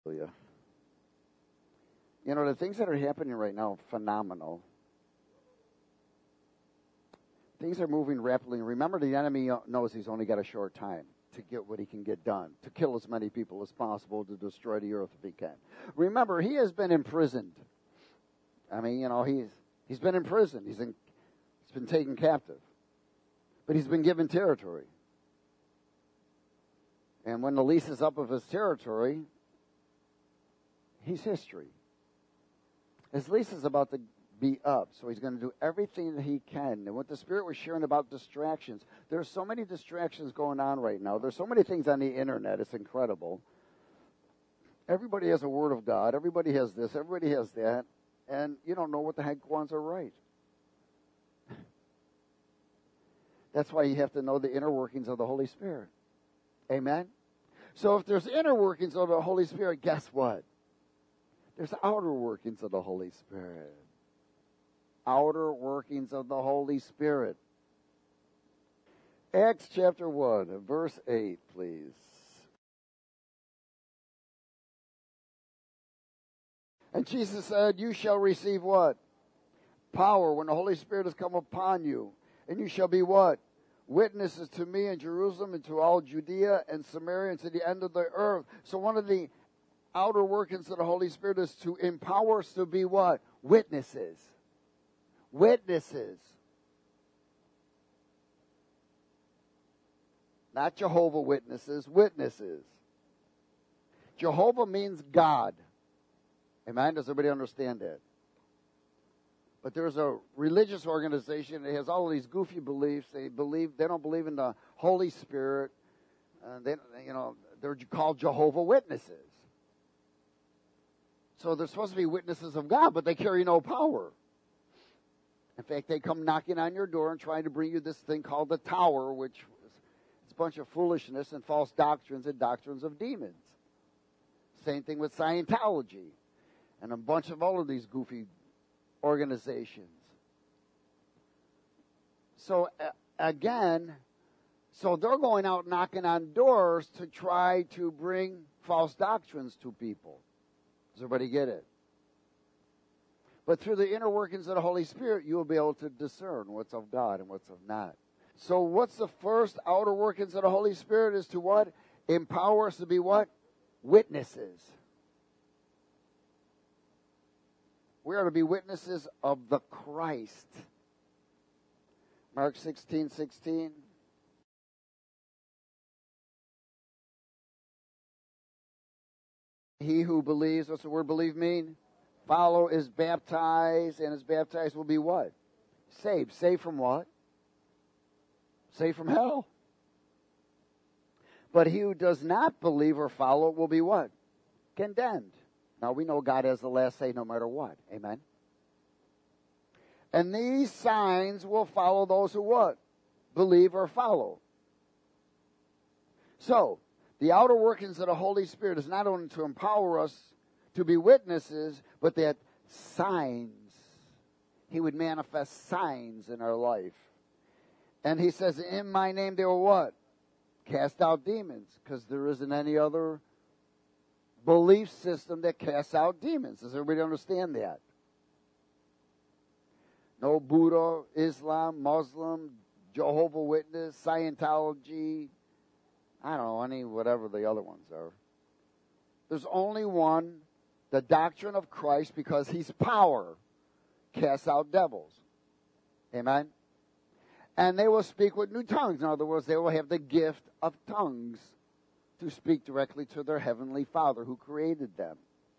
You know, the things that are happening right now are phenomenal. Things are moving rapidly. Remember, the enemy knows he's only got a short time to get what he can get done, to kill as many people as possible, to destroy the earth if he can. Remember, he has been imprisoned. I mean, you know, he's been imprisoned. He's been taken captive. But he's been given territory. And when the lease is up of his territory, he's history. His lease is about to be up, so he's going to do everything that he can. And what the Spirit was sharing about distractions, there's so many distractions going on right now. There's so many things on the internet. It's incredible. Everybody has a word of God. Everybody has this. Everybody has that. And you don't know what the heck ones are right. That's why you have to know the inner workings of the Holy Spirit. Amen? So if there's inner workings of the Holy Spirit, guess what? There's outer workings of the Holy Spirit. Outer workings of the Holy Spirit. Acts chapter 1, verse 8, please. And Jesus said, you shall receive what? Power when the Holy Spirit has come upon you. And you shall be what? Witnesses to me in Jerusalem and to all Judea and Samaria and to the end of the earth. So one of the outer workings of the Holy Spirit is to empower us to be what? Witnesses. Witnesses. Not Jehovah Witnesses, witnesses. Jehovah means God. Amen? Does everybody understand that? But there's a religious organization that has all of these goofy beliefs. They don't believe in the Holy Spirit. They're called Jehovah Witnesses. So they're supposed to be witnesses of God, but they carry no power. In fact, they come knocking on your door and trying to bring you this thing called the tower, which is a bunch of foolishness and false doctrines and doctrines of demons. Same thing with Scientology and a bunch of all of these goofy organizations. So again, they're going out knocking on doors to try to bring false doctrines to people. Does everybody get it? But through the inner workings of the Holy Spirit, you will be able to discern what's of God and what's of not. So what's the first outer workings of the Holy Spirit is to what? Empower us to be what? Witnesses. We are to be witnesses of the Christ. Mark 16:16. He who believes, what's the word believe mean? Follow is baptized, and is baptized will be what? Saved. Saved from what? Saved from hell. But he who does not believe or follow will be what? Condemned. Now we know God has the last say no matter what. Amen. And these signs will follow those who what? Believe or follow. So, the outer workings of the Holy Spirit is not only to empower us to be witnesses, but that signs, he would manifest signs in our life. And he says, in my name they will what? Cast out demons, because there isn't any other belief system that casts out demons. Does everybody understand that? No Buddha, Islam, Muslim, Jehovah Witness, Scientology, I don't know, any whatever the other ones are. There's only one, the doctrine of Christ, because he's power, casts out devils. Amen? And they will speak with new tongues. In other words, they will have the gift of tongues to speak directly to their heavenly Father who created them.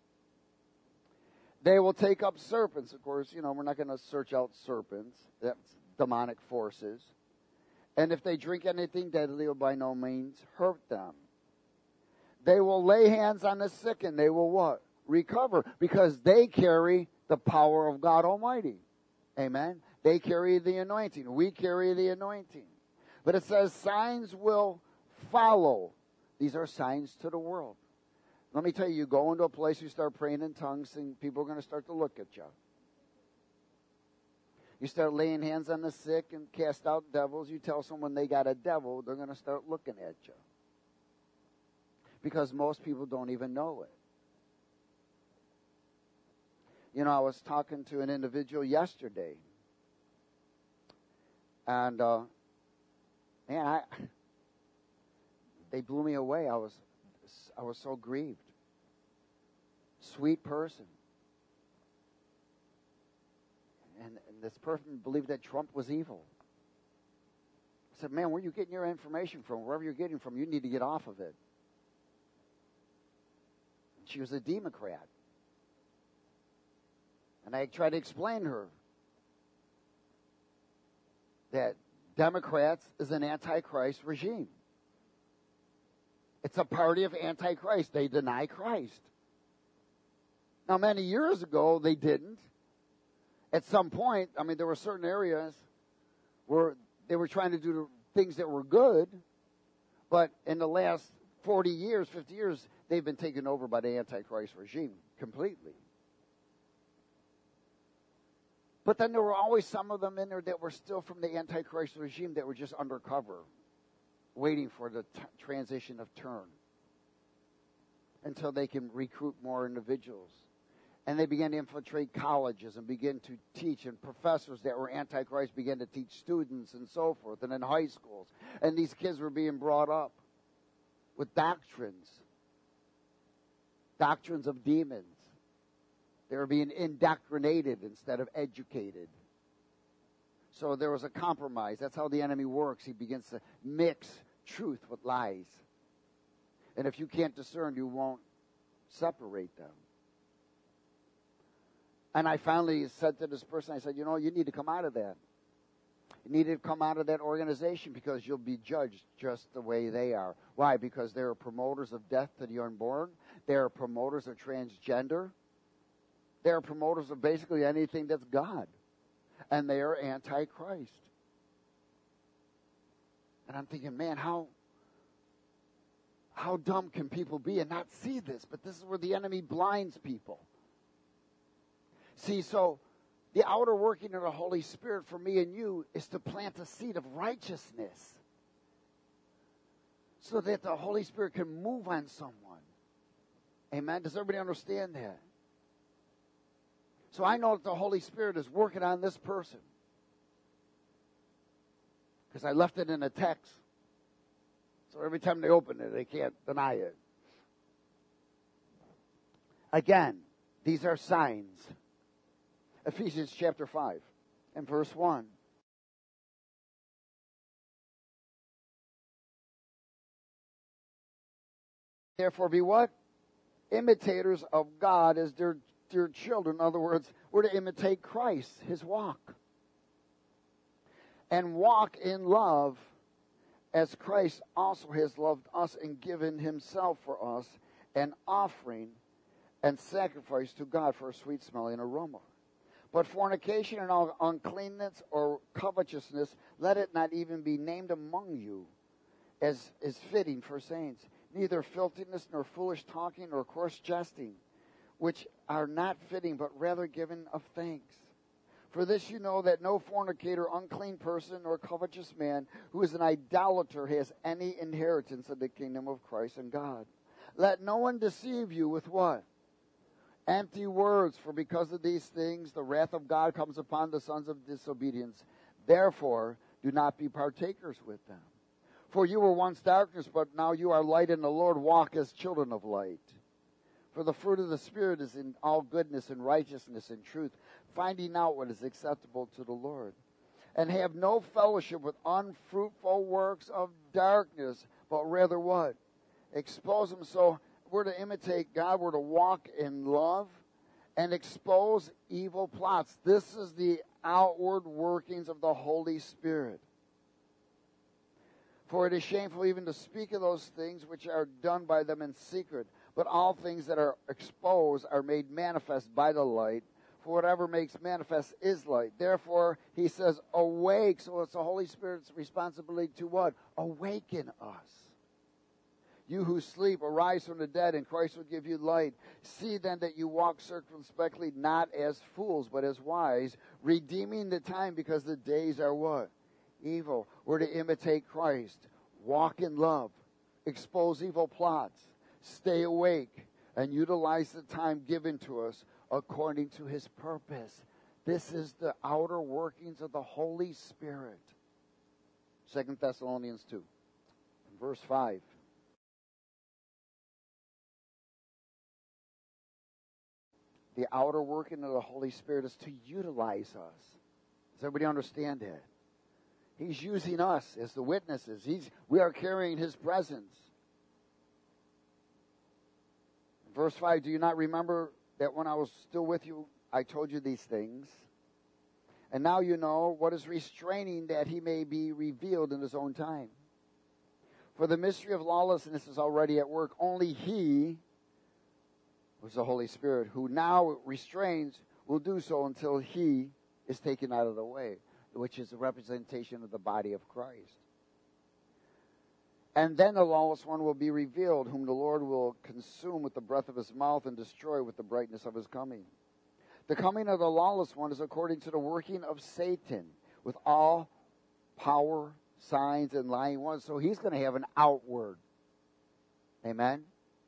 They will take up serpents. Of course, we're not going to search out serpents. That's demonic forces. And if they drink anything deadly, it will by no means hurt them. They will lay hands on the sick and they will what? Recover. Because they carry the power of God Almighty. Amen? They carry the anointing. We carry the anointing. But it says signs will follow. These are signs to the world. Let me tell you, you go into a place, you start praying in tongues, and people are going to start to look at you. You start laying hands on the sick and cast out devils. You tell someone they got a devil, they're going to start looking at you. Because most people don't even know it. You know, I was talking to an individual yesterday, and man, they blew me away. I was so grieved. Sweet person. And this person believed that Trump was evil. I said, man, where are you getting your information from? Wherever you're getting from, you need to get off of it. And she was a Democrat. And I tried to explain to her that Democrats is an antichrist regime. It's a party of antichrist. They deny Christ. Now, many years ago, they didn't. At some point, I mean, there were certain areas where they were trying to do things that were good, but in the last 40 years, 50 years, they've been taken over by the Antichrist regime completely. But then there were always some of them in there that were still from the Antichrist regime that were just undercover, waiting for the transition of turn until they can recruit more individuals. And they began to infiltrate colleges and begin to teach, and professors that were antichrist began to teach students and so forth, and in high schools. And these kids were being brought up with doctrines of demons. They were being indoctrinated instead of educated. So there was a compromise. That's how the enemy works. He begins to mix truth with lies. And if you can't discern, you won't separate them. And I finally said to this person, I said, you know, you need to come out of that. You need to come out of that organization because you'll be judged just the way they are. Why? Because they are promoters of death to the unborn. They are promoters of transgender. They are promoters of basically anything that's God. And they are anti-Christ. And I'm thinking, man, how dumb can people be and not see this? But this is where the enemy blinds people. See, so the outer working of the Holy Spirit for me and you is to plant a seed of righteousness so that the Holy Spirit can move on someone. Amen? Does everybody understand that? So I know that the Holy Spirit is working on this person because I left it in a text. So every time they open it, they can't deny it. Again, these are signs. Ephesians chapter 5 and verse 1. Therefore be what? Imitators of God as their children. In other words, we're to imitate Christ, his walk. And walk in love as Christ also has loved us and given himself for us, an offering and sacrifice to God for a sweet smelling aroma. But fornication and all uncleanness or covetousness, let it not even be named among you, as is fitting for saints. Neither filthiness, nor foolish talking, nor coarse jesting, which are not fitting, but rather given of thanks. For this you know that no fornicator, unclean person, or covetous man, who is an idolater, has any inheritance of the kingdom of Christ and God. Let no one deceive you with what? Empty words, for because of these things the wrath of God comes upon the sons of disobedience. Therefore, do not be partakers with them. For you were once darkness, but now you are light in the Lord. Walk as children of light. For the fruit of the Spirit is in all goodness and righteousness and truth, finding out what is acceptable to the Lord. And have no fellowship with unfruitful works of darkness, but rather what? Expose them. So we're to imitate God. We're to walk in love and expose evil plots. This is the outward workings of the Holy Spirit. For it is shameful even to speak of those things which are done by them in secret. But all things that are exposed are made manifest by the light. For whatever makes manifest is light. Therefore, he says, awake. So it's the Holy Spirit's responsibility to what? Awaken us. You who sleep, arise from the dead, and Christ will give you light. See then that you walk circumspectly, not as fools, but as wise, redeeming the time, because the days are what? Evil. We're to imitate Christ. Walk in love. Expose evil plots. Stay awake. and utilize the time given to us according to his purpose. This is the outer workings of the Holy Spirit. 2 Thessalonians 2, verse 5. The outer working of the Holy Spirit is to utilize us. Does everybody understand that? He's using us as the witnesses. We are carrying his presence. Verse 5, do you not remember that when I was still with you, I told you these things? And now you know what is restraining that he may be revealed in his own time. For the mystery of lawlessness is already at work. Only he, who's the Holy Spirit, who now restrains, will do so until he is taken out of the way, which is a representation of the body of Christ. And then the lawless one will be revealed, whom the Lord will consume with the breath of his mouth and destroy with the brightness of his coming. The coming of the lawless one is according to the working of Satan, with all power, signs, and lying wonders. So he's going to have an outward. Amen?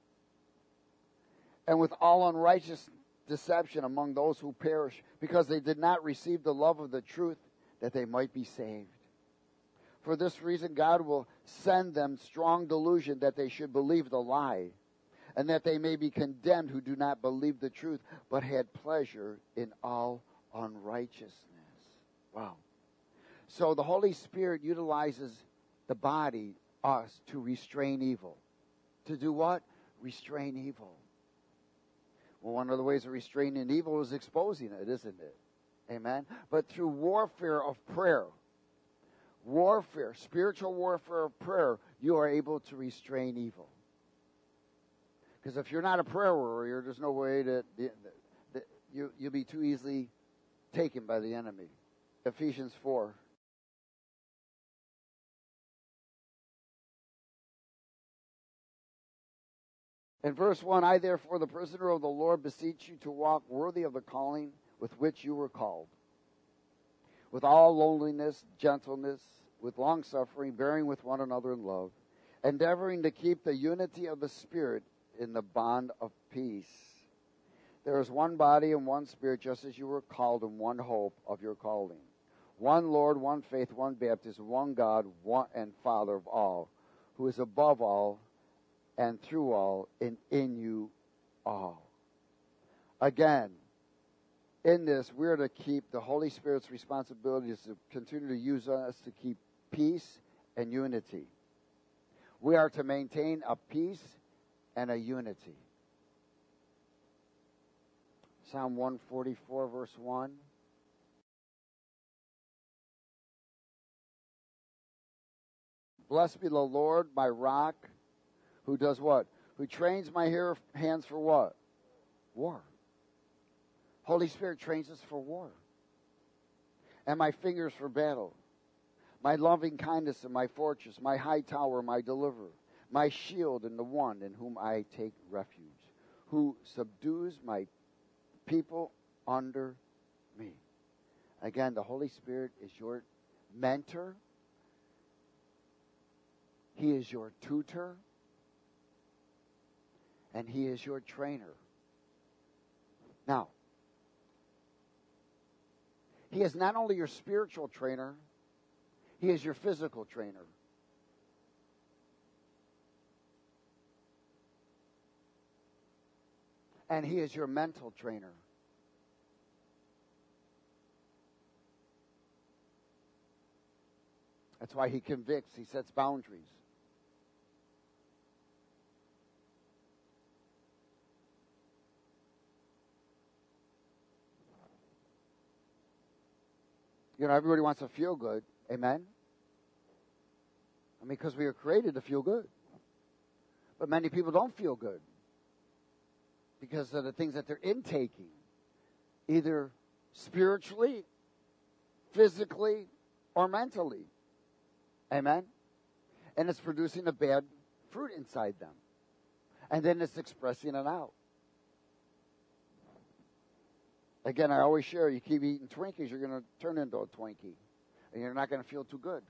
And with all unrighteous deception among those who perish, because they did not receive the love of the truth, that they might be saved. For this reason, God will send them strong delusion that they should believe the lie, and that they may be condemned who do not believe the truth, but had pleasure in all unrighteousness. Wow. So the Holy Spirit utilizes the body, us, to restrain evil. To do what? Restrain evil. Well, one of the ways of restraining evil is exposing it, isn't it? Amen? But through warfare of prayer, spiritual warfare of prayer, you are able to restrain evil. Because if you're not a prayer warrior, there's no way that you'll be too easily taken by the enemy. Ephesians 4. In verse 1, I therefore, the prisoner of the Lord, beseech you to walk worthy of the calling with which you were called, with all lowliness, gentleness, with longsuffering, bearing with one another in love, endeavoring to keep the unity of the Spirit in the bond of peace. There is one body and one Spirit, just as you were called in one hope of your calling. One Lord, one faith, one baptism, one God, one and Father of all, who is above all and through all and in you all. Again, in this, we're to keep the Holy Spirit's responsibilities to continue to use us to keep peace and unity. We are to maintain a peace and a unity. Psalm 144, verse 1. Blessed be the Lord, my rock, who does what? Who trains my hands for what? War. Holy Spirit trains us for war. And my fingers for battle. My loving kindness and my fortress, my high tower, my deliverer, my shield and the one in whom I take refuge, who subdues my people under me. Again, the Holy Spirit is your mentor. He is your tutor. And he is your trainer. Now, he is not only your spiritual trainer, he is your physical trainer. And he is your mental trainer. That's why he convicts, he sets boundaries. You know, everybody wants to feel good. Amen? I mean, because we are created to feel good. But many people don't feel good because of the things that they're intaking, either spiritually, physically, or mentally. Amen? And it's producing a bad fruit inside them. And then it's expressing it out. Again, I always share, you keep eating Twinkies, you're going to turn into a Twinkie. And you're not going to feel too good.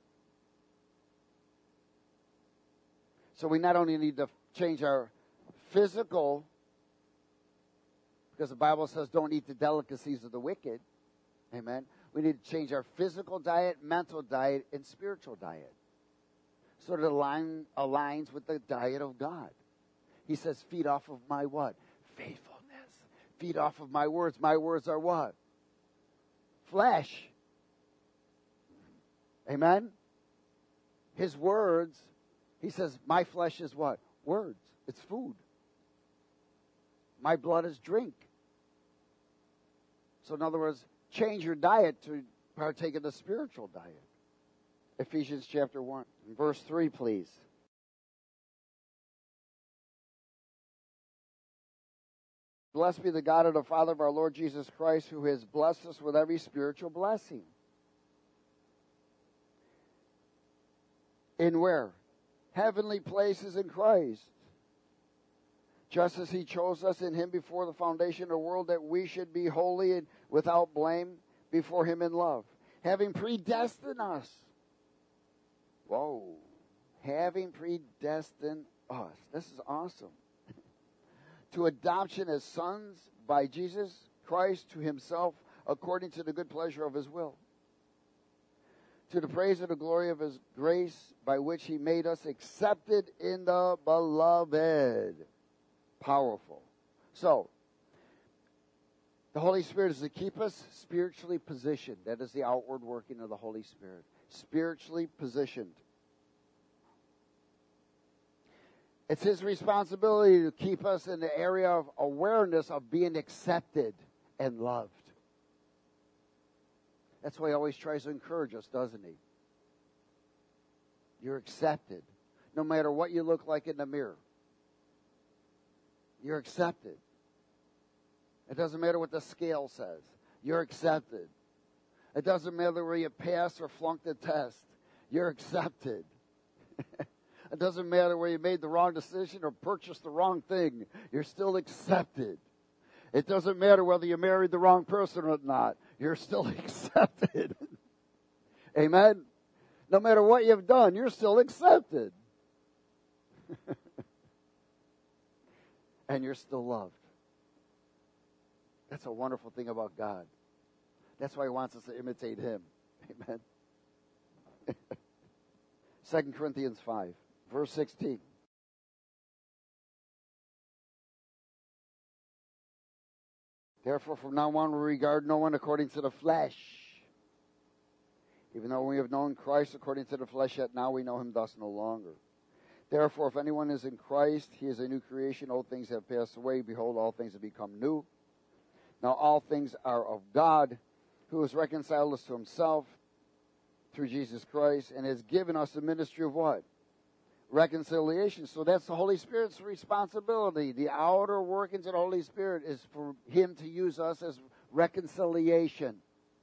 So we not only need to change our physical, because the Bible says don't eat the delicacies of the wicked. Amen. We need to change our physical diet, mental diet, and spiritual diet. So that it aligns with the diet of God. He says, feed off of my what? Faithfulness. Feed off of my words. My words are what? Flesh. Amen? His words, he says, my flesh is what? Words. It's food. My blood is drink. So in other words, change your diet to partake of the spiritual diet. Ephesians chapter 1, verse 3, please. Blessed be the God and the Father of our Lord Jesus Christ, who has blessed us with every spiritual blessing. In where? Heavenly places in Christ. Just as he chose us in him before the foundation of the world, that we should be holy and without blame before him in love. Having predestined us. Whoa. Having predestined us. This is awesome. To adoption as sons by Jesus Christ to himself, according to the good pleasure of his will. To the praise of the glory of his grace, by which he made us accepted in the beloved. Powerful. So, the Holy Spirit is to keep us spiritually positioned. That is the outward working of the Holy Spirit. Spiritually positioned. It's his responsibility to keep us in the area of awareness of being accepted and loved. That's why he always tries to encourage us, doesn't he? You're accepted. No matter what you look like in the mirror. You're accepted. It doesn't matter what the scale says. You're accepted. It doesn't matter whether you pass or flunk the test. You're accepted. It doesn't matter whether you made the wrong decision or purchased the wrong thing. You're still accepted. It doesn't matter whether you married the wrong person or not. You're still accepted. Amen? No matter what you've done, you're still accepted. And you're still loved. That's a wonderful thing about God. That's why he wants us to imitate him. Amen? 2 Corinthians 5. Verse 16. Therefore, from now on, we regard no one according to the flesh. Even though we have known Christ according to the flesh, yet now we know him thus no longer. Therefore, if anyone is in Christ, he is a new creation. Old things have passed away. Behold, all things have become new. Now all things are of God, who has reconciled us to himself through Jesus Christ, and has given us the ministry of what? Reconciliation. So that's the Holy Spirit's responsibility. The outer workings of the Holy Spirit is for him to use us as reconciliation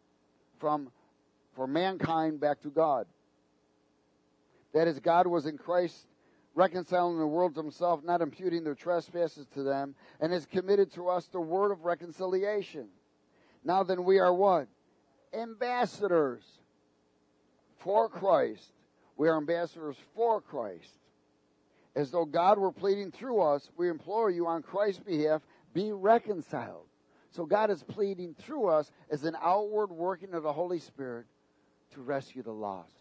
for mankind back to God. That is, God was in Christ reconciling the world to himself, not imputing their trespasses to them, and has committed to us the word of reconciliation. Now then, we are what? Ambassadors for Christ. We are ambassadors for Christ. As though God were pleading through us, we implore you on Christ's behalf, be reconciled. So God is pleading through us as an outward working of the Holy Spirit to rescue the lost.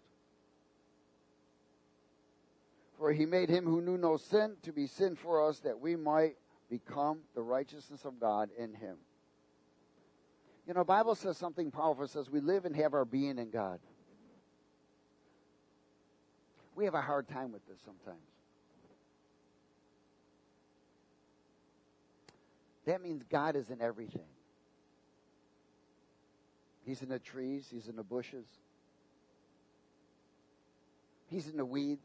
For he made him who knew no sin to be sin for us, that we might become the righteousness of God in him. You know, the Bible says something powerful. It says we live and have our being in God. We have a hard time with this sometimes. That means God is in everything. He's in the trees. He's in the bushes. He's in the weeds.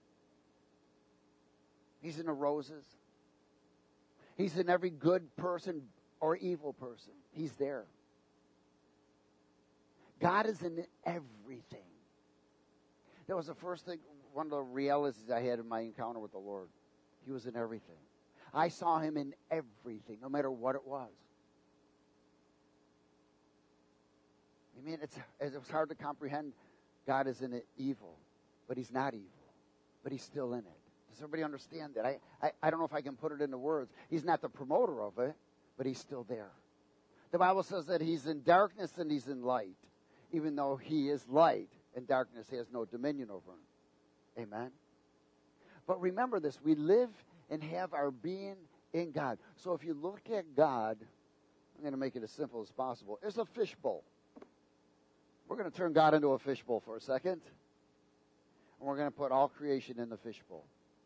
He's in the roses. He's in every good person or evil person. He's there. God is in everything. That was the first thing, one of the realities I had in my encounter with the Lord. He was in everything. I saw him in everything, no matter what it was. I mean, it was hard to comprehend God is in it evil, but he's not evil, but he's still in it. Does everybody understand that? I don't know if I can put it into words. He's not the promoter of it, but he's still there. The Bible says that he's in darkness and he's in light. Even though he is light, and darkness has no dominion over him. Amen? But remember this, we live and have our being in God. So if you look at God, I'm going to make it as simple as possible. It's a fishbowl. We're going to turn God into a fishbowl for a second. And we're going to put all creation in the fishbowl.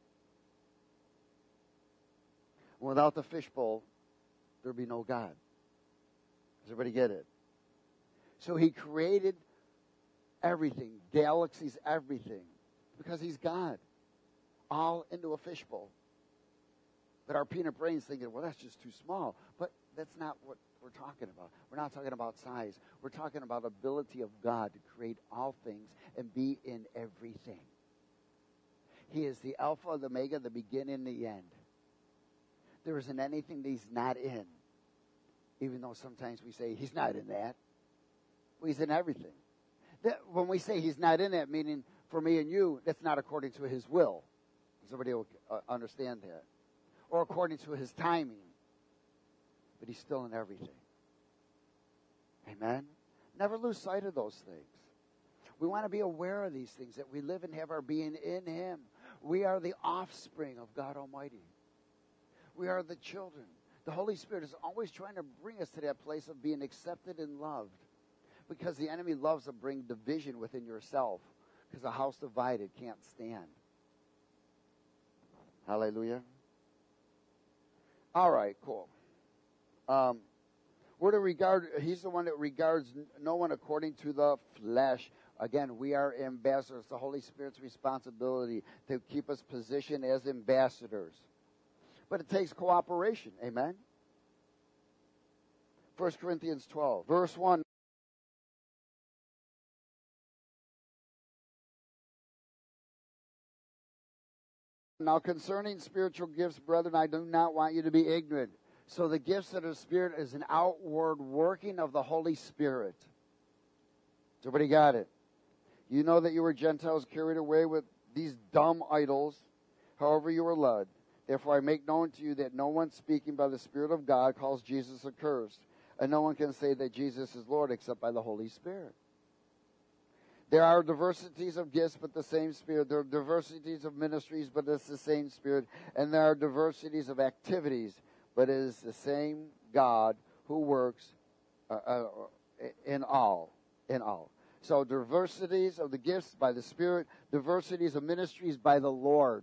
Without the fishbowl, there'd be no God. Does everybody get it? So he created everything, galaxies, everything, because he's God, all into a fishbowl. But our peanut brain's thinking, well, that's just too small. But that's not what we're talking about. We're not talking about size. We're talking about ability of God to create all things and be in everything. He is the Alpha, the Omega, the beginning and the end. There isn't anything that he's not in, even though sometimes we say he's not in that. Well, he's in everything. When we say he's not in that, meaning for me and you, that's not according to his will. Does everybody understand that? Or according to his timing. But he's still in everything. Amen? Never lose sight of those things. We want to be aware of these things, that we live and have our being in him. We are the offspring of God Almighty. We are the children. The Holy Spirit is always trying to bring us to that place of being accepted and loved. Because the enemy loves to bring division within yourself. Because a house divided can't stand. Hallelujah. All right, cool. He's the one that regards no one according to the flesh. Again, we are ambassadors. The Holy Spirit's responsibility to keep us positioned as ambassadors. But it takes cooperation. Amen? 1 Corinthians 12, verse 1. Now concerning spiritual gifts, brethren, I do not want you to be ignorant. So the gifts of the Spirit is an outward working of the Holy Spirit. Everybody got it? You know that you were Gentiles carried away with these dumb idols, however you were led. Therefore I make known to you that no one speaking by the Spirit of God calls Jesus accursed, and no one can say that Jesus is Lord except by the Holy Spirit. There are diversities of gifts, but the same Spirit. There are diversities of ministries, but it's the same Spirit. And there are diversities of activities, but it is the same God who works in all. So diversities of the gifts by the Spirit, diversities of ministries by the Lord.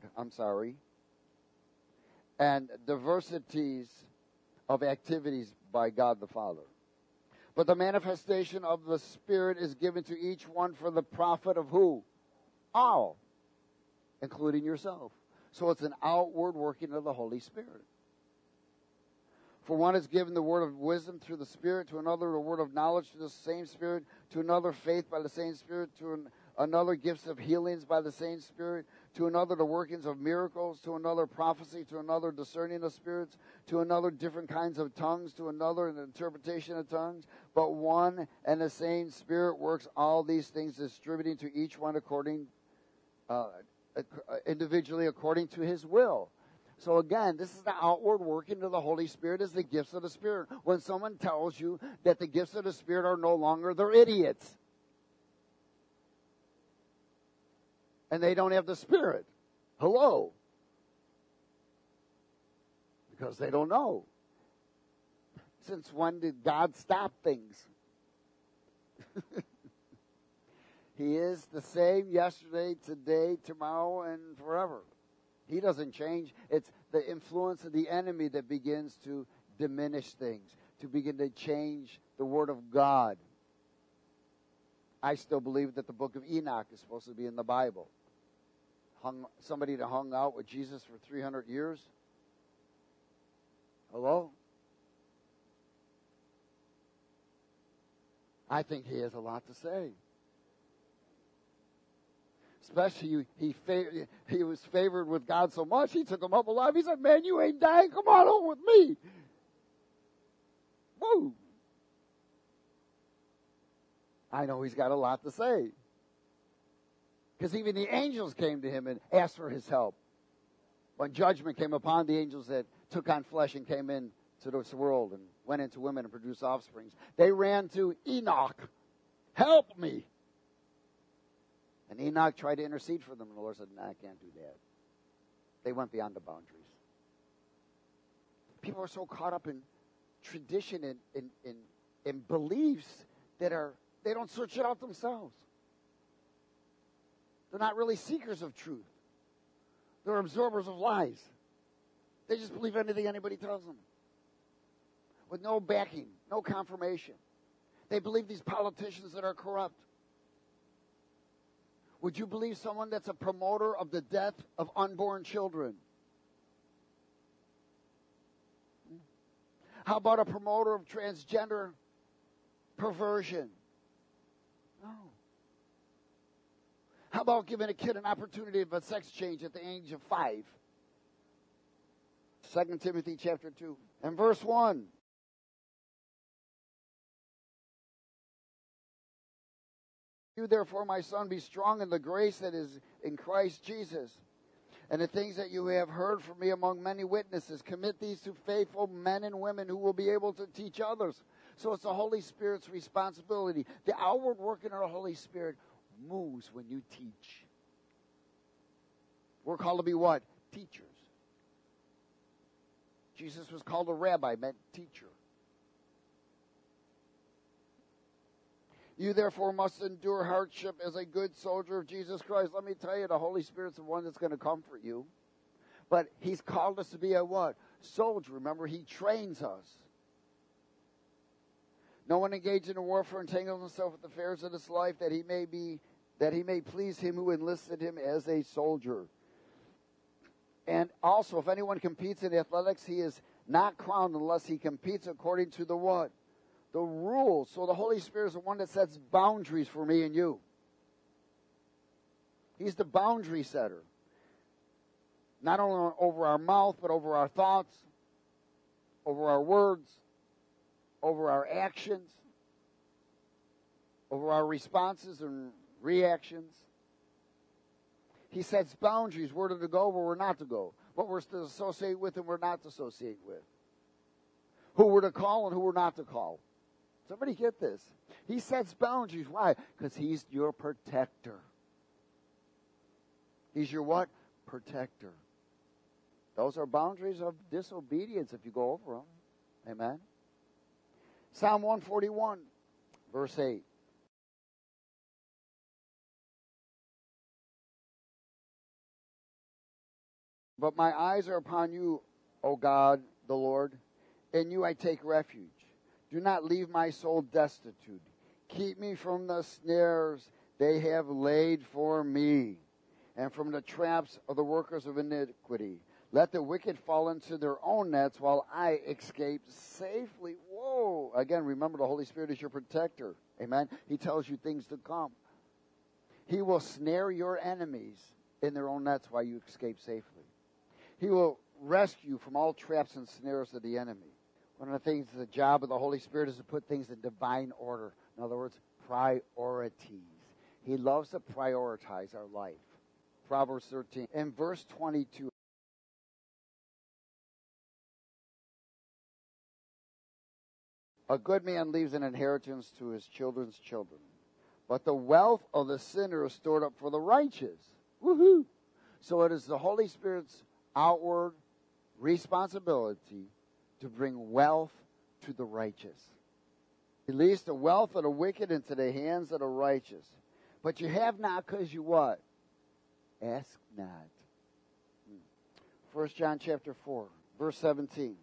And diversities of activities by God the Father. But the manifestation of the Spirit is given to each one for the profit of who? All, including yourself. So it's an outward working of the Holy Spirit. For one is given the word of wisdom through the Spirit, to another the word of knowledge through the same Spirit, to another faith by the same Spirit, to another gifts of healings by the same Spirit, to another the workings of miracles, to another prophecy, to another discerning of spirits, to another different kinds of tongues, to another an interpretation of tongues. But one and the same Spirit works all these things, distributing to each one individually according to his will. So again, this is the outward working of the Holy Spirit, is the gifts of the Spirit. When someone tells you that the gifts of the Spirit are no longer, they're idiots. And they don't have the Spirit. Hello. Because they don't know. Since when did God stop things? He is the same yesterday, today, tomorrow, and forever. He doesn't change. It's the influence of the enemy that begins to diminish things, to begin to change the Word of God. I still believe that the book of Enoch is supposed to be in the Bible. Somebody that hung out with Jesus for 300 years. Hello? I think he has a lot to say. Especially he was favored with God so much, he took him up alive. He said, man, you ain't dying. Come on home with me. Woo. I know he's got a lot to say. Because even the angels came to him and asked for his help. When judgment came upon the angels that took on flesh and came into this world and went into women and produced offspring, they ran to Enoch. Help me. And Enoch tried to intercede for them, and the Lord said, "No, I can't do that." They went beyond the boundaries. People are so caught up in tradition and beliefs that they don't search it out themselves. They're not really seekers of truth. They're absorbers of lies. They just believe anything anybody tells them, with no backing, no confirmation. They believe these politicians that are corrupt. Would you believe someone that's a promoter of the death of unborn children? How about a promoter of transgender perversion? No. How about giving a kid an opportunity of a sex change at the age of 5? 2 Timothy chapter 2 and verse 1. You therefore, my son, be strong in the grace that is in Christ Jesus. And the things that you have heard from me among many witnesses, commit these to faithful men and women who will be able to teach others. So it's the Holy Spirit's responsibility. The outward working of the Holy Spirit moves when you teach. We're called to be what? Teachers. Jesus was called a rabbi, meant teacher. You therefore must endure hardship as a good soldier of Jesus Christ. Let me tell you, the Holy Spirit's the one that's going to comfort you. But He's called us to be a what? Soldier. Remember, He trains us. No one engaged in a warfare entangles himself with the affairs of this life, that he may please him who enlisted him as a soldier. And also, if anyone competes in athletics, he is not crowned unless he competes according to the what? The rules. So the Holy Spirit is the one that sets boundaries for me and you. He's the boundary setter. Not only over our mouth, but over our thoughts, over our words, over our actions, over our responses and reactions. He sets boundaries, where to go, where we're not to go, what we're to associate with and we're not to associate with, who we're to call and who we're not to call. Somebody get this. He sets boundaries. Why? Because He's your protector. He's your what? Protector. Those are boundaries of disobedience if you go over them. Amen. Psalm 141, verse 8. But my eyes are upon you, O God, the Lord. In you I take refuge. Do not leave my soul destitute. Keep me from the snares they have laid for me, and from the traps of the workers of iniquity. Let the wicked fall into their own nets while I escape safely. Whoa. Again, remember the Holy Spirit is your protector. Amen. He tells you things to come. He will snare your enemies in their own nets while you escape safely. He will rescue you from all traps and snares of the enemy. One of the things, the job of the Holy Spirit is to put things in divine order. In other words, priorities. He loves to prioritize our life. Proverbs 13 and verse 22. A good man leaves an inheritance to his children's children, but the wealth of the sinner is stored up for the righteous. Woohoo! So it is the Holy Spirit's outward responsibility to bring wealth to the righteous. Release the wealth of the wicked into the hands of the righteous. But you have not because you what? Ask not. 1 John chapter 4, verse 17.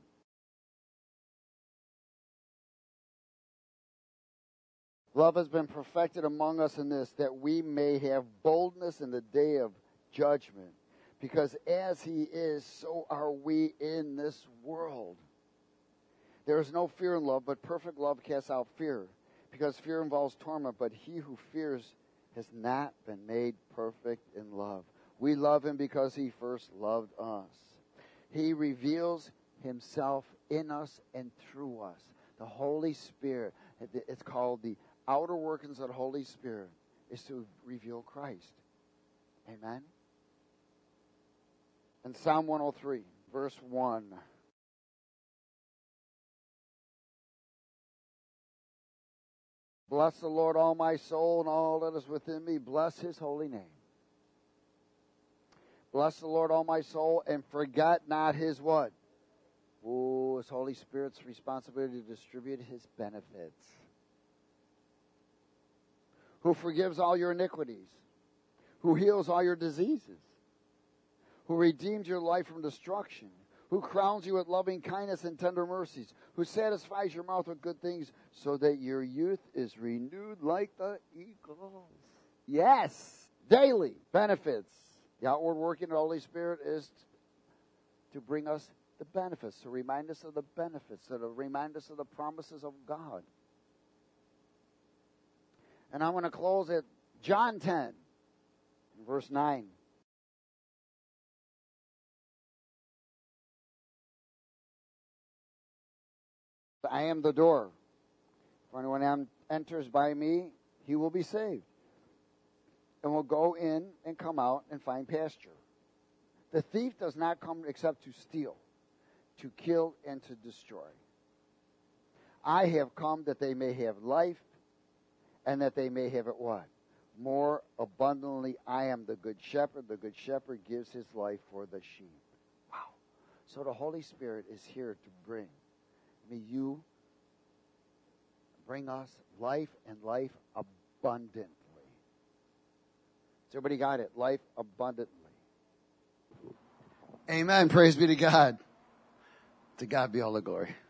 Love has been perfected among us in this, that we may have boldness in the day of judgment. Because as He is, so are we in this world. There is no fear in love, but perfect love casts out fear. Because fear involves torment, but he who fears has not been made perfect in love. We love Him because He first loved us. He reveals Himself in us and through us. The Holy Spirit, it's called the outer workings of the Holy Spirit, is to reveal Christ. Amen? In Psalm 103, verse 1. Bless the Lord, all my soul, and all that is within me. Bless his holy name. Bless the Lord, all my soul, and forget not his what? Oh, his Holy Spirit's responsibility to distribute his benefits. Who forgives all your iniquities. Who heals all your diseases. Who redeems your life from destruction. Who crowns you with loving kindness and tender mercies. Who satisfies your mouth with good things so that your youth is renewed like the eagles. Yes, daily benefits. The outward working of the Holy Spirit is to bring us the benefits, to remind us of the benefits, to remind us of the promises of God. And I'm going to close at John 10, verse 9. I am the door. If anyone enters by me, he will be saved. And will go in and come out and find pasture. The thief does not come except to steal, to kill, and to destroy. I have come that they may have life, and that they may have it what? More abundantly. I am the good shepherd. The good shepherd gives his life for the sheep. Wow. So the Holy Spirit is here to bring. May you bring us life and life abundantly. Has everybody got it? Life abundantly. Amen. Praise be to God. To God be all the glory.